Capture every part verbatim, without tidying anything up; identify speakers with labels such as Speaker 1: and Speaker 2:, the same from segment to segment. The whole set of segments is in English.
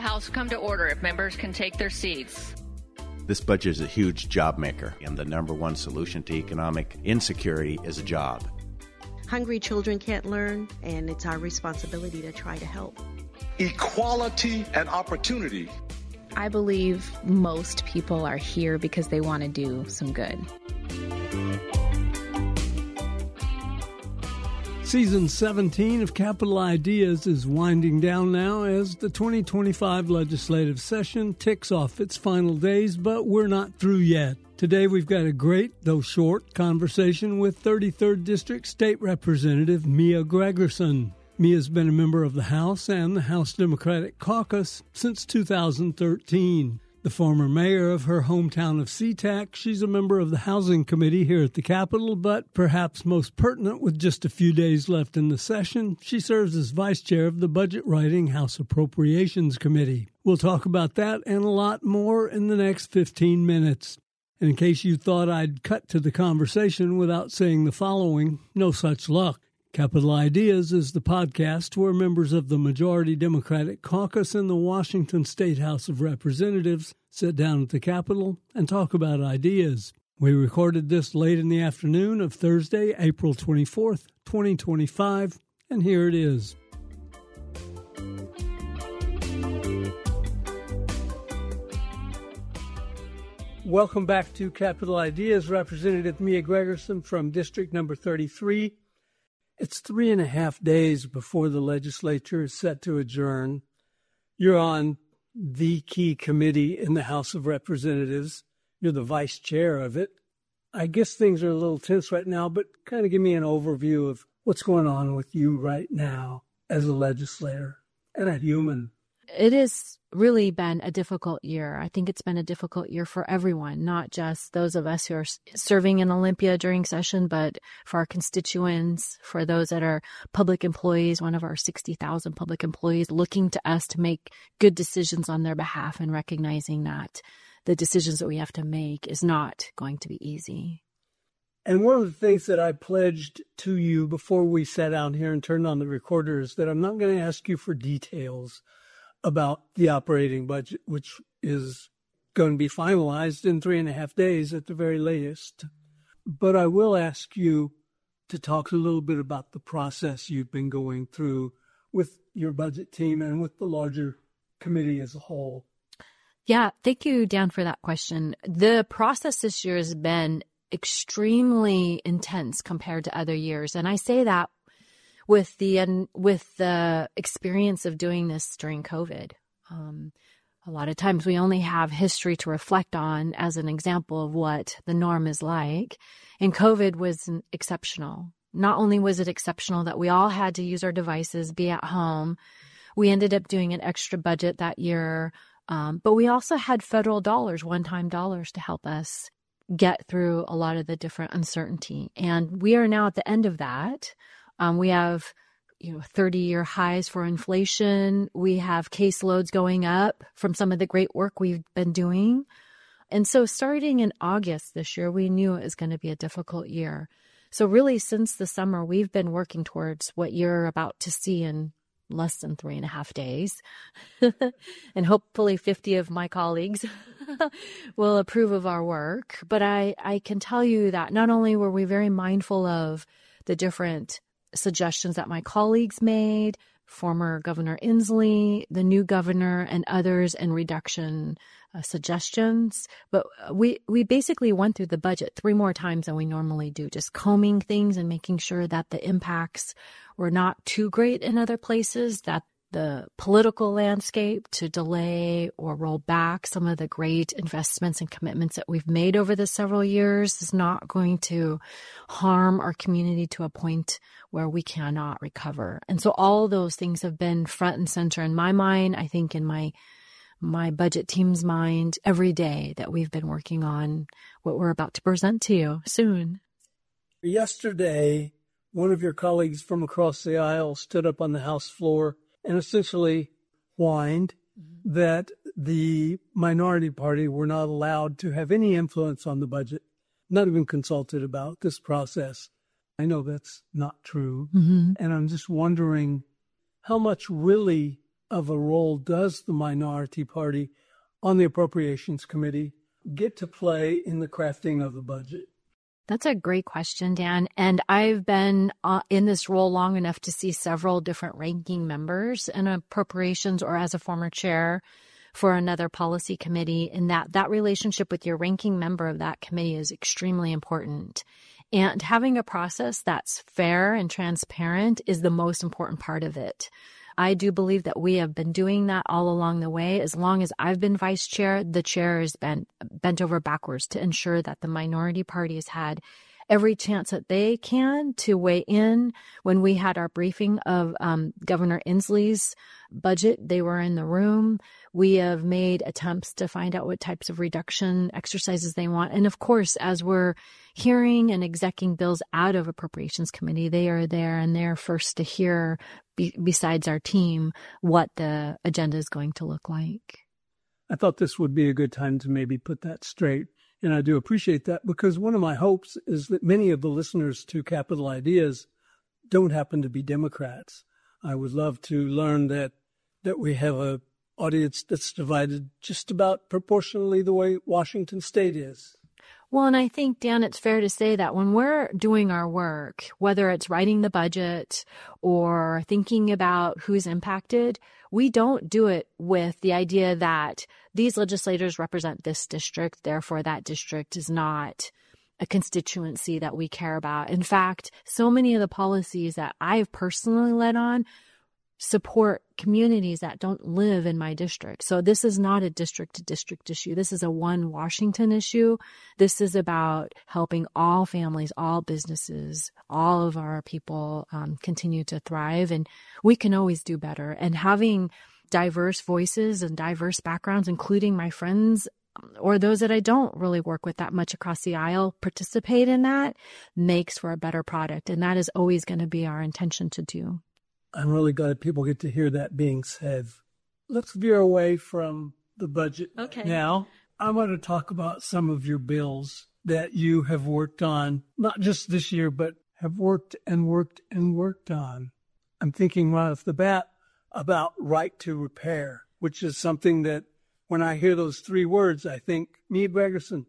Speaker 1: House will come to order if members can take their seats.
Speaker 2: This budget is a huge job maker, and the number one solution to economic insecurity is a job.
Speaker 3: Hungry children can't learn, and it's our responsibility to try to help.
Speaker 4: Equality and opportunity.
Speaker 5: I believe most people are here because they want to do some good.
Speaker 6: Season seventeen of Capital Ideas is winding down now as the twenty twenty-five legislative session ticks off its final days, but we're not through yet. Today we've got a great, though short, conversation with thirty-third District State Representative Mia Gregerson. Mia's been a member of the House and the House Democratic Caucus since two thousand thirteen. The former mayor of her hometown of SeaTac, she's a member of the Housing Committee here at the Capitol, but perhaps most pertinent with just a few days left in the session, she serves as vice chair of the Budget Writing House Appropriations Committee. We'll talk about that and a lot more in the next fifteen minutes. And in case you thought I'd cut to the conversation without saying the following, no such luck. Capital Ideas is the podcast where members of the Majority Democratic Caucus in the Washington State House of Representatives sit down at the Capitol and talk about ideas. We recorded this late in the afternoon of Thursday, April twenty-fourth, twenty twenty-five, and here it is. Welcome back to Capital Ideas. Representative Mia Gregerson from District Number thirty-three. It's three and a half days before the legislature is set to adjourn. You're on the key committee in the House of Representatives. You're the vice chair of it. I guess things are a little tense right now, but kind of give me an overview of what's going on with you right now as a legislator and a human.
Speaker 5: It has really been a difficult year. I think it's been a difficult year for everyone, not just those of us who are serving in Olympia during session, but for our constituents, for those that are public employees, one of our sixty thousand public employees, looking to us to make good decisions on their behalf and recognizing that the decisions that we have to make is not going to be easy.
Speaker 6: And one of the things that I pledged to you before we sat down here and turned on the recorder is that I'm not going to ask you for details about the operating budget, which is going to be finalized in three and a half days at the very latest. But I will ask you to talk a little bit about the process you've been going through with your budget team and with the larger committee as a whole.
Speaker 5: Yeah, thank you, Dan, for that question. The process this year has been extremely intense compared to other years. And I say that with the and with the experience of doing this during COVID. Um, a lot of times we only have history to reflect on as an example of what the norm is like. And COVID was exceptional. Not only was it exceptional that we all had to use our devices, be at home, we ended up doing an extra budget that year, um, but we also had federal dollars, one-time dollars to help us get through a lot of the different uncertainty. And we are now at the end of that. Um, we have, you know, thirty-year highs for inflation. We have caseloads going up from some of the great work we've been doing. And so starting in August this year, we knew it was going to be a difficult year. So really, since the summer, we've been working towards what you're about to see in less than three and a half days. And hopefully fifty of my colleagues will approve of our work. But I, I can tell you that not only were we very mindful of the different suggestions that my colleagues made, former Governor Inslee, the new governor, and others, and reduction uh, suggestions. But we we basically went through the budget three more times than we normally do, just combing things and making sure that the impacts were not too great in other places, that the political landscape to delay or roll back some of the great investments and commitments that we've made over the several years is not going to harm our community to a point where we cannot recover. And so all those things have been front and center in my mind, I think in my my budget team's mind, every day that we've been working on what we're about to present to you soon.
Speaker 6: Yesterday, one of your colleagues from across the aisle stood up on the House floor and essentially whined mm-hmm. that the minority party were not allowed to have any influence on the budget, not even consulted about this process. I know that's not true. Mm-hmm. And I'm just wondering how much really of a role does the minority party on the Appropriations Committee get to play in the crafting of the budget?
Speaker 5: That's a great question, Dan. And I've been uh, in this role long enough to see several different ranking members in appropriations or as a former chair for another policy committee. And that, that relationship with your ranking member of that committee is extremely important. And having a process that's fair and transparent is the most important part of it. I do believe that we have been doing that all along the way. As long as I've been vice chair, the chair has been bent over backwards to ensure that the minority party has had every chance that they can to weigh in. When we had our briefing of um, Governor Inslee's budget, they were in the room. We have made attempts to find out what types of reduction exercises they want. And of course, as we're hearing and executing bills out of Appropriations Committee, they are there and they're first to hear, be, besides our team, what the agenda is going to look like.
Speaker 6: I thought this would be a good time to maybe put that straight. And I do appreciate that, because one of my hopes is that many of the listeners to Capital Ideas don't happen to be Democrats. I would love to learn that that we have a audience that's divided just about proportionally the way Washington State is.
Speaker 5: Well, and I think, Dan, it's fair to say that when we're doing our work, whether it's writing the budget or thinking about who's impacted, we don't do it with the idea that these legislators represent this district, therefore that district is not a constituency that we care about. In fact, so many of the policies that I've personally led on support communities that don't live in my district. So this is not a district-to-district issue. This is a one Washington issue. This is about helping all families, all businesses, all of our people um, continue to thrive. And we can always do better. And having diverse voices and diverse backgrounds, including my friends or those that I don't really work with that much across the aisle, participate in that, makes for a better product. And that is always going to be our intention to do.
Speaker 6: I'm really glad people get to hear that being said. Let's veer away from the budget.
Speaker 5: Okay.
Speaker 6: Now, I want to talk about some of your bills that you have worked on, not just this year, but have worked and worked and worked on. I'm thinking right off the bat about right to repair, which is something that when I hear those three words, I think, Meade Gregerson,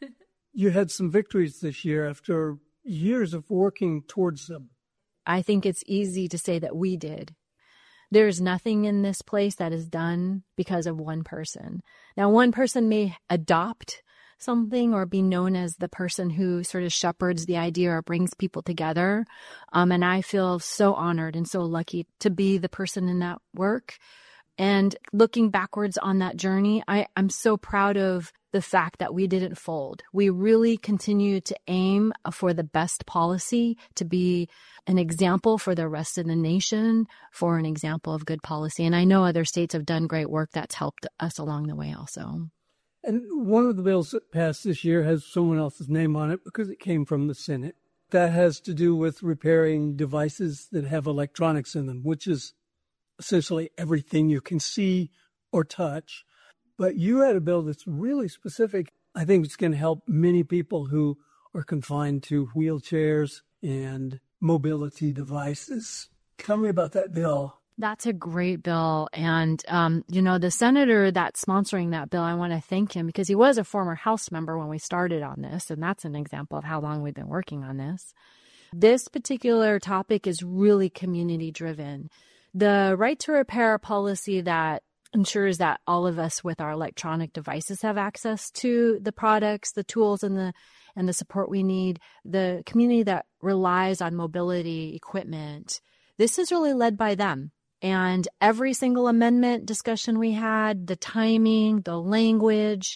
Speaker 6: you had some victories this year after years of working towards them.
Speaker 5: I think it's easy to say that we did. There's nothing in this place that is done because of one person. Now, one person may adopt something or be known as the person who sort of shepherds the idea or brings people together. Um, and I feel so honored and so lucky to be the person in that work. And looking backwards on that journey, I, I'm so proud of the fact that we didn't fold. We really continue to aim for the best policy, to be an example for the rest of the nation, for an example of good policy. And I know other states have done great work that's helped us along the way also.
Speaker 6: And one of the bills that passed this year has someone else's name on it because it came from the Senate. That has to do with repairing devices that have electronics in them, which is essentially everything you can see or touch. But you had a bill that's really specific. I think it's going to help many people who are confined to wheelchairs and mobility devices. Tell me about that bill.
Speaker 5: That's a great bill. And, um, you know, the senator that's sponsoring that bill, I want to thank him because he was a former House member when we started on this. And that's an example of how long we've been working on this. This particular topic is really community driven. The right to repair policy that ensures that all of us with our electronic devices have access to the products, the tools, and the and the support we need. The community that relies on mobility equipment, this is really led by them. And every single amendment discussion we had, the timing, the language,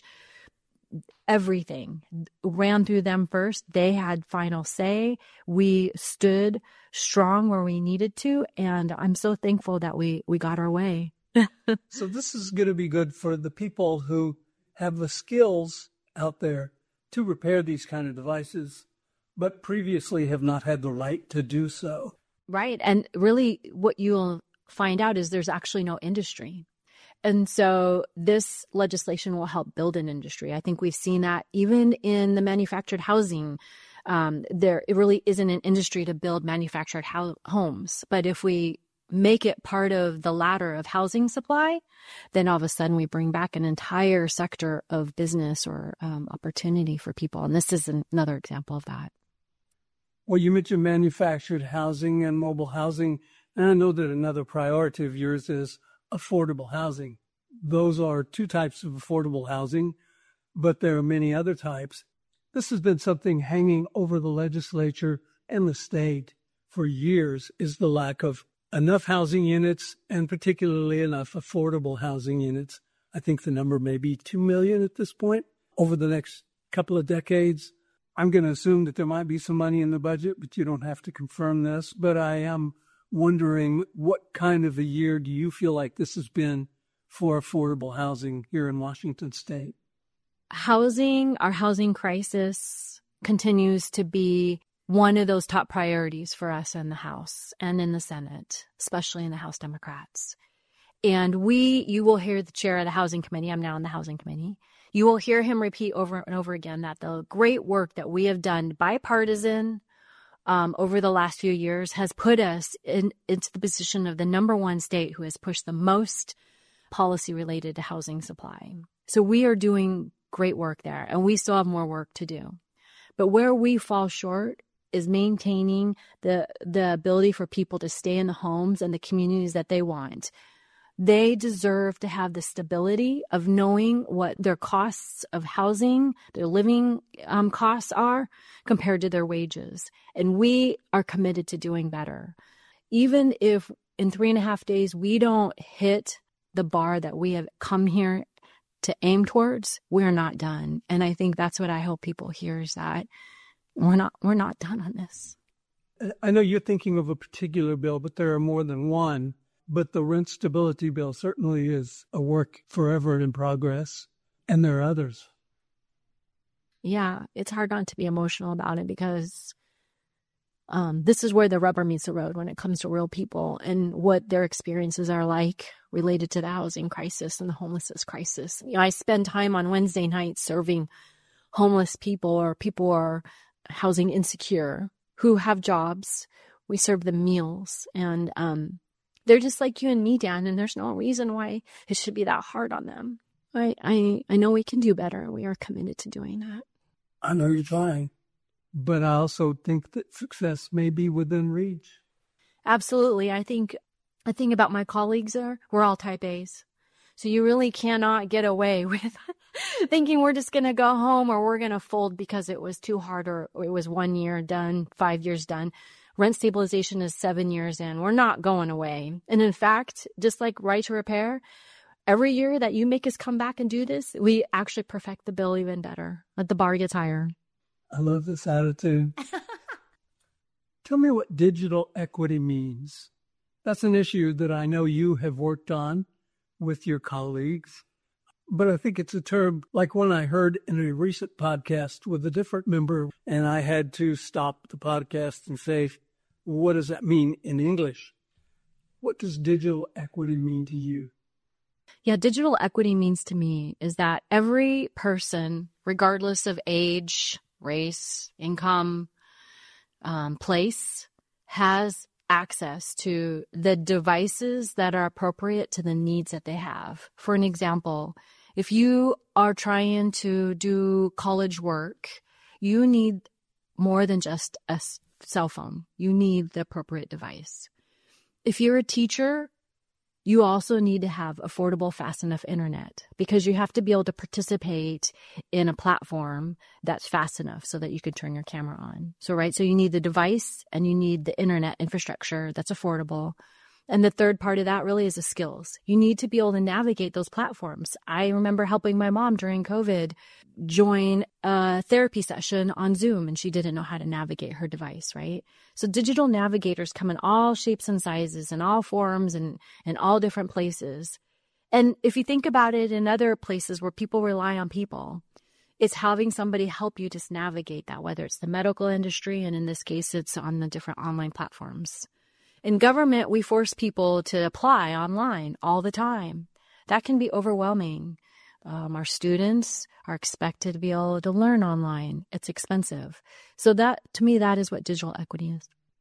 Speaker 5: everything ran through them first. They had final say. We stood strong where we needed to. And I'm so thankful that we, we got our way.
Speaker 6: So this is going to be good for the people who have the skills out there to repair these kind of devices, but previously have not had the right to do so.
Speaker 5: Right. And really what you'll find out is there's actually no industry. And so this legislation will help build an industry. I think we've seen that even in the manufactured housing. Um, there it really isn't an industry to build manufactured ho- homes. But if we make it part of the ladder of housing supply, then all of a sudden we bring back an entire sector of business or um, opportunity for people. And this is another example of that.
Speaker 6: Well, you mentioned manufactured housing and mobile housing, and I know that another priority of yours is affordable housing. Those are two types of affordable housing, but there are many other types. This has been something hanging over the legislature and the state for years, is the lack of enough housing units, and particularly enough affordable housing units. I think the number may be two million at this point over the next couple of decades. I'm going to assume that there might be some money in the budget, but you don't have to confirm this. But I am wondering, what kind of a year do you feel like this has been for affordable housing here in Washington State?
Speaker 5: Housing, our housing crisis continues to be one of those top priorities for us in the House and in the Senate, especially in the House Democrats. And we, you will hear the chair of the Housing Committee, I'm now in the Housing Committee, you will hear him repeat over and over again that the great work that we have done bipartisan um, over the last few years has put us in, into the position of the number one state who has pushed the most policy related to housing supply. So we are doing great work there, and we still have more work to do. But where we fall short is maintaining the the ability for people to stay in the homes and the communities that they want. They deserve to have the stability of knowing what their costs of housing, their living um, costs are compared to their wages. And we are committed to doing better. Even if in three and a half days we don't hit the bar that we have come here to aim towards, we're not done. And I think that's what I hope people hear, is that we're not we're not done on this.
Speaker 6: I know you're thinking of a particular bill, but there are more than one. But the rent stability bill certainly is a work forever in progress, and there are others.
Speaker 5: Yeah, it's hard not to be emotional about it, because um, this is where the rubber meets the road when it comes to real people and what their experiences are like related to the housing crisis and the homelessness crisis. You know, I spend time on Wednesday nights serving homeless people or people who are housing insecure who have jobs. We serve them meals, and um, they're just like you and me, Dan, and there's no reason why it should be that hard on them. I, I, I know we can do better, and we are committed to doing that.
Speaker 6: I know you're trying, but I also think that success may be within reach.
Speaker 5: Absolutely. I think the thing about my colleagues are we're all type A's. So you really cannot get away with thinking we're just going to go home or we're going to fold because it was too hard or it was one year done, five years done. Rent stabilization is seven years in. We're not going away. And in fact, just like right to repair, every year that you make us come back and do this, we actually perfect the bill even better. Let the bar gets higher.
Speaker 6: I love this attitude. Tell me what digital equity means. That's an issue that I know you have worked on with your colleagues, but I think it's a term like one I heard in a recent podcast with a different member, and I had to stop the podcast and say, what does that mean in English? What does digital equity mean to you?
Speaker 5: Yeah, digital equity means to me is that every person, regardless of age, race, income, um, place, has access to the devices that are appropriate to the needs that they have. For an example, if you are trying to do college work, you need more than just a cell phone. You need the appropriate device. If you're a teacher, you also need to have affordable, fast enough internet, because you have to be able to participate in a platform that's fast enough so that you can turn your camera on. So, right, so you need the device and you need the internet infrastructure that's affordable. And the third part of that really is the skills. You need to be able to navigate those platforms. I remember helping my mom during COVID join a therapy session on Zoom, and she didn't know how to navigate her device, right? So digital navigators come in all shapes and sizes and all forms and, and all different places. And if you think about it in other places where people rely on people, it's having somebody help you just navigate that, whether it's the medical industry, and in this case, it's on the different online platforms. In government, we force people to apply online all the time. That can be overwhelming. Um, our students are expected to be able to learn online. It's expensive. So that, to me, that is what digital equity is.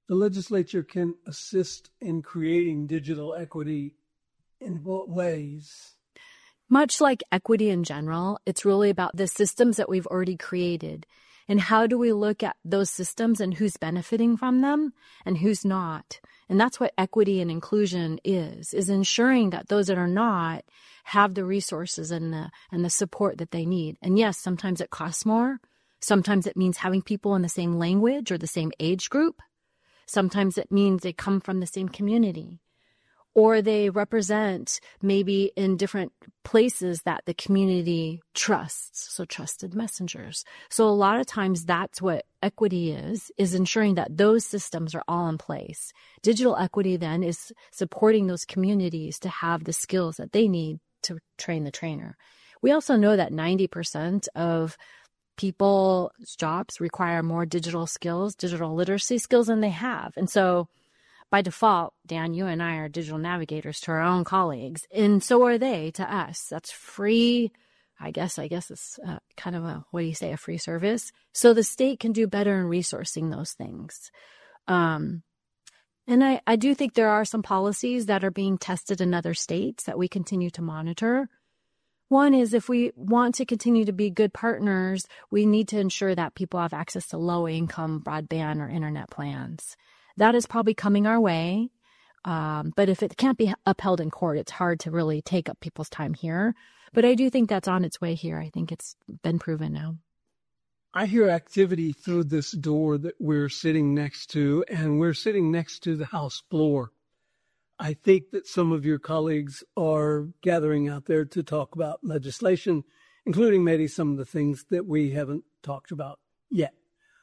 Speaker 6: the legislature can assist in creating digital equity in what ways?
Speaker 5: Much like equity in general, it's really about the systems that we've already created. And how do we look at those systems and who's benefiting from them and who's not? And that's what equity and inclusion is, is ensuring that those that are not have the resources and the and the support that they need. And yes, sometimes it costs more. Sometimes it means having people in the same language or the same age group. Sometimes it means they come from the same community, or they represent maybe in different places that the community trusts, so trusted messengers. So a lot of times that's what equity is, is ensuring that those systems are all in place. Digital equity then is supporting those communities to have the skills that they need to train the trainer. We also know that ninety percent of people's jobs require more digital skills, digital literacy skills than they have. And so by default, Dan, you and I are digital navigators to our own colleagues, and so are they to us. That's free. I guess, I guess it's uh, kind of a, what do you say, a free service. So the state can do better in resourcing those things. Um, and I, I do think there are some policies that are being tested in other states that we continue to monitor. One is if we want to continue to be good partners, we need to ensure that people have access to low-income broadband or internet plans. That is probably coming our way. Um, but if it can't be upheld in court, it's hard to really take up people's time here. But I do think that's on its way here. I think it's been proven now.
Speaker 6: I hear activity through this door that we're sitting next to, and we're sitting next to the House floor. I think that some of your colleagues are gathering out there to talk about legislation, including maybe some of the things that we haven't talked about yet.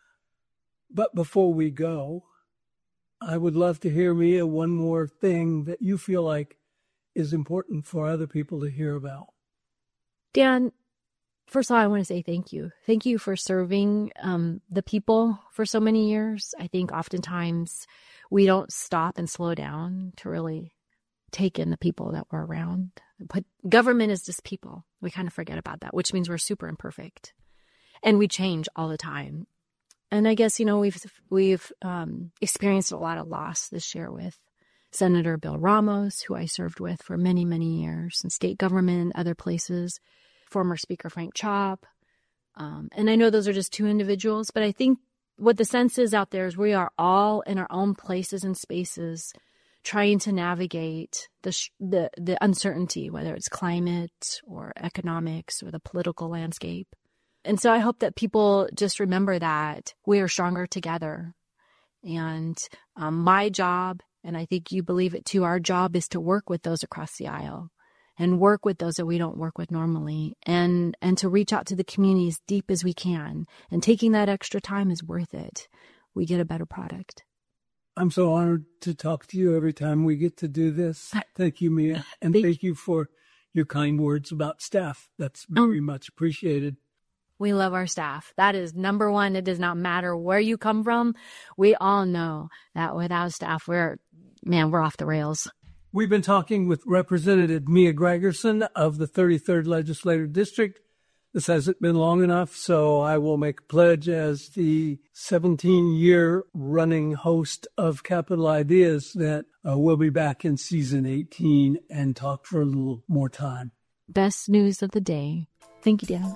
Speaker 6: But before we go, I would love to hear, Mia, one more thing that you feel like is important for other people to hear about.
Speaker 5: Dan, first of all, I want to say thank you. Thank you for serving um, the people for so many years. I think oftentimes we don't stop and slow down to really take in the people that we're around. But government is just people. We kind of forget about that, which means we're super imperfect. And we change all the time. And I guess, you know, we've we've um, experienced a lot of loss this year with Senator Bill Ramos, who I served with for many, many years, in state government, other places, former Speaker Frank Chop. Um, and I know those are just two individuals, but I think what the sense is out there is we are all in our own places and spaces trying to navigate the sh- the the uncertainty, whether it's climate or economics or the political landscape. And so I hope that people just remember that we are stronger together. And um, my job, and I think you believe it too, our job is to work with those across the aisle and work with those that we don't work with normally, and, and to reach out to the community as deep as we can. And taking that extra time is worth it. We get a better product. I'm so honored to talk to you every time we get to do this. Thank you, Mia. And thank, thank you for your kind words about staff. That's very um, much appreciated. We love our staff. That is number one. It does not matter where you come from. We all know that without staff, we're, man, we're off the rails. We've been talking with Representative Mia Gregerson of the thirty-third Legislative District. This hasn't been long enough, so I will make a pledge as the seventeen-year running host of Capital Ideas that uh, we'll be back in season eighteen and talk for a little more time. Best news of the day. Thank you, Dan.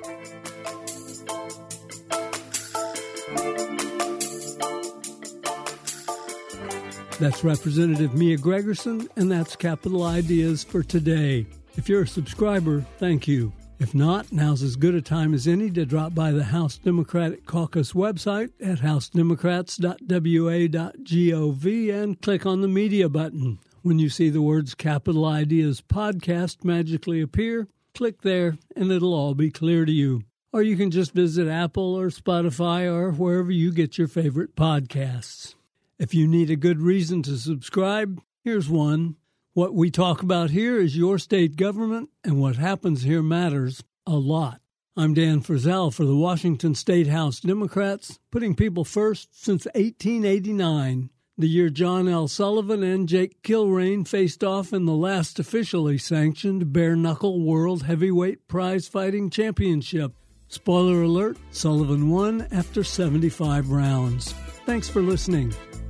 Speaker 5: That's Representative Mia Gregerson, and that's Capital Ideas for today. If you're a subscriber, thank you. If not, now's as good a time as any to drop by the House Democratic Caucus website at house democrats dot w a dot gov and click on the media button. When you see the words Capital Ideas Podcast magically appear, click there and it'll all be clear to you. Or you can just visit Apple or Spotify or wherever you get your favorite podcasts. If you need a good reason to subscribe, here's one. What we talk about here is your state government, and what happens here matters a lot. I'm Dan Frizzell for the Washington State House Democrats, putting people first since eighteen eighty-nine, the year John L. Sullivan and Jake Kilrain faced off in the last officially sanctioned bare-knuckle World Heavyweight Prize-Fighting Championship. Spoiler alert, Sullivan won after seventy-five rounds. Thanks for listening.